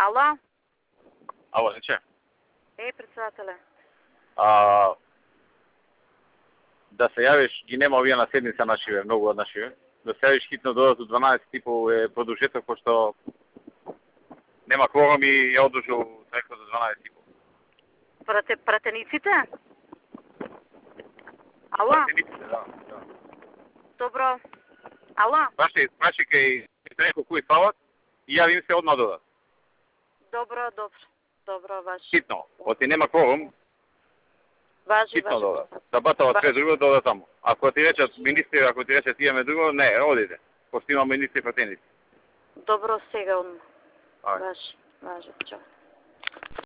Ало? Ало, нече. Председателе. Да се јавиш, ги нема овие на седница нашиве, многу од нашиве. Да се јавиш хитно додат до 12:30 е продолжеток, пошто нема кворум и ја одложил преко до 12:30. Пратениците? Ало? Пратениците, да. Добро. Ало? Праши кај преко кои фалат и јави им се одма додат. Добро, важи. Хитно, оти нема кворум, Важи. хитно додат. Да батава све друго, додат таму. Ако ти речат министри, ако ти речат имаме друго, не, одите. Пошто има министри пратеници. Добро, сега одма. Ајде. Важи, чао.